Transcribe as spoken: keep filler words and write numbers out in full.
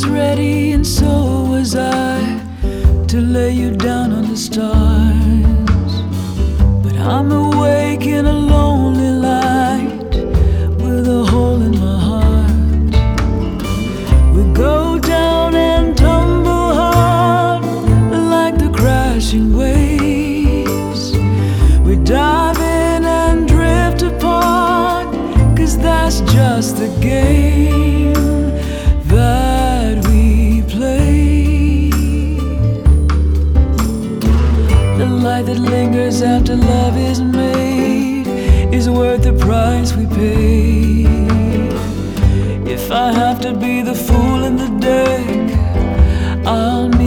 was ready and so was I to lay you down on the stars. But I'm awake in a lonely light with a hole in my heart. We go down and tumble hard like the crashing waves. We dive in and drift apart, 'cause that's just the game that we play. The light that lingers after love is made is worth the price we pay. If I have to be the fool in the deck, I'll